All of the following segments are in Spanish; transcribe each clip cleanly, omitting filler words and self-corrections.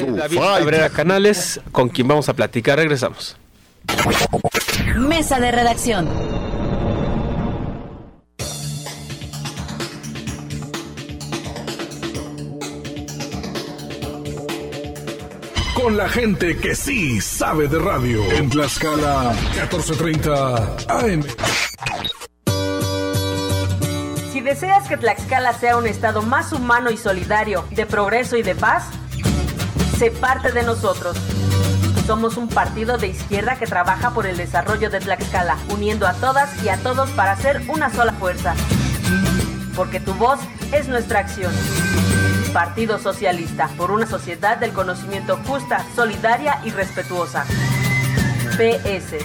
David Cabrera Canales, con quien vamos a platicar. Regresamos. Mesa de redacción. Con la gente que sí sabe de radio. En Tlaxcala, 1430 AM. Si deseas que Tlaxcala sea un estado más humano y solidario, de progreso y de paz, sé parte de nosotros. Somos un partido de izquierda que trabaja por el desarrollo de Tlaxcala, uniendo a todas y a todos para ser una sola fuerza. Porque tu voz es nuestra acción. Partido Socialista, por una sociedad del conocimiento justa, solidaria y respetuosa. PS.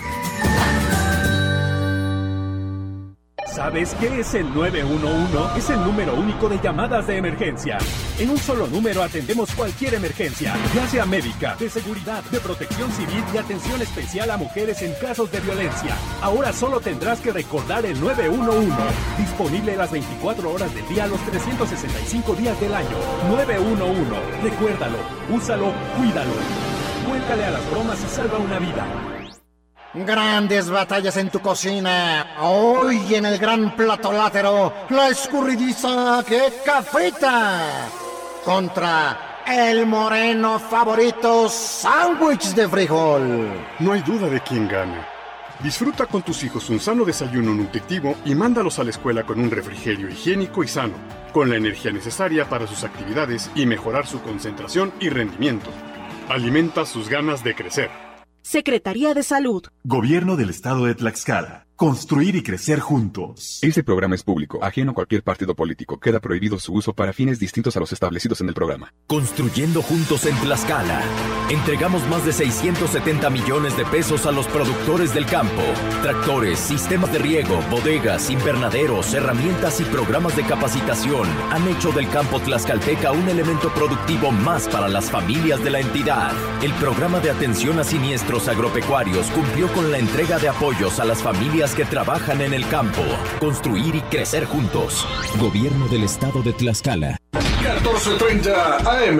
¿Sabes qué es el 911? Es el número único de llamadas de emergencia. En un solo número atendemos cualquier emergencia, ya sea médica, de seguridad, de protección civil y atención especial a mujeres en casos de violencia. Ahora solo tendrás que recordar el 911. Disponible las 24 horas del día, los 365 días del año. 911. Recuérdalo, úsalo, cuídalo. Cuéntale a las bromas y salva una vida. Grandes batallas en tu cocina. Hoy en el gran plato látero, la escurridiza que cafeta contra el moreno favorito sándwich de frijol. No hay duda de quién gana. Disfruta con tus hijos un sano desayuno nutritivo y mándalos a la escuela con un refrigerio higiénico y sano, con la energía necesaria para sus actividades y mejorar su concentración y rendimiento. Alimenta sus ganas de crecer. Secretaría de Salud. Gobierno del Estado de Tlaxcala. Construir y crecer juntos. Este programa es público, ajeno a cualquier partido político. Queda prohibido su uso para fines distintos a los establecidos en el programa. Construyendo juntos en Tlaxcala. Entregamos más de 670 millones de pesos a los productores del campo. Tractores, sistemas de riego, bodegas, invernaderos, herramientas y programas de capacitación han hecho del campo tlaxcalteca un elemento productivo más para las familias de la entidad. El programa de atención a siniestros agropecuarios cumplió con la entrega de apoyos a las familias que trabajan en el campo. Construir y crecer juntos. Gobierno del Estado de Tlaxcala. 1430 AM.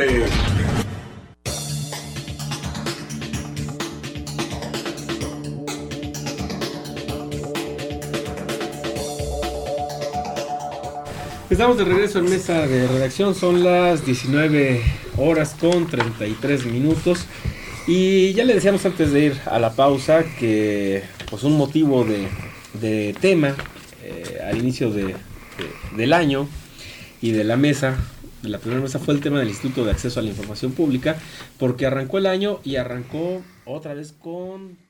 Estamos de regreso en Mesa de Redacción. Son las 19 horas con 33 minutos. Y ya le decíamos antes de ir a la pausa que pues un motivo de tema al inicio del año y de la mesa, de la primera mesa, fue el tema del Instituto de Acceso a la Información Pública, porque arrancó el año y arrancó otra vez con